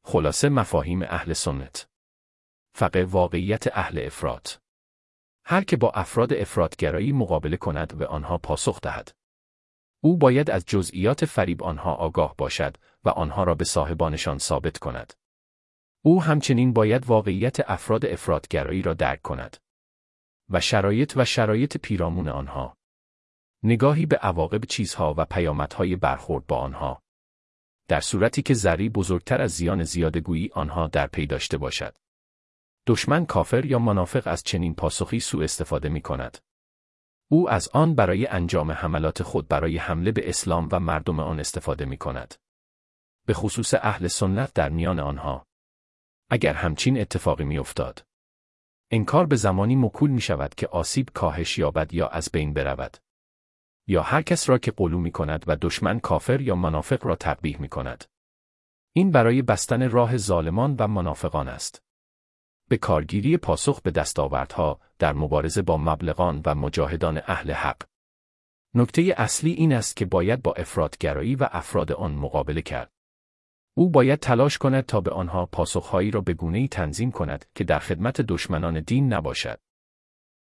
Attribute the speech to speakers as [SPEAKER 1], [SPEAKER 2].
[SPEAKER 1] خلاصه مفاهیم اهل سنت. فقه واقعیت اهل افراط. هر که با افراد افراطگرایی مقابله کند به آنها پاسخ دهد. او باید از جزئیات فریب آنها آگاه باشد و آنها را به صاحبانشان ثابت کند. او همچنین باید واقعیت افراد افراطگرایی را درک کند و شرایط پیرامون آنها. نگاهی به عواقب چیزها و پیامدهای برخورد با آنها. در صورتی که ضرری بزرگتر از زیان زیادگویی آنها در پی داشته باشد. دشمن کافر یا منافق از چنین پاسخی سوء استفاده می کند. او از آن برای انجام حملات خود برای حمله به اسلام و مردم آن استفاده می کند. به خصوص اهل سنت در میان آنها. اگر همچین اتفاقی می افتاد. انکار به زمانی موکول می شود که آسیب کاهش یابد یا از بین برود. یا هر کس را که غلو می کند و دشمن کافر یا منافق را تقبیح می کند. این برای بستن راه ظالمان و منافقان است. به کارگیری پاسخ به دستاوردها در مبارزه با مبلغان و مجاهدان اهل حق. نکته اصلی این است که باید با افراطگرایی و افراد آن مقابله کرد. او باید تلاش کند تا به آنها پاسخهایی را به گونه‌ای تنظیم کند که در خدمت دشمنان دین نباشد.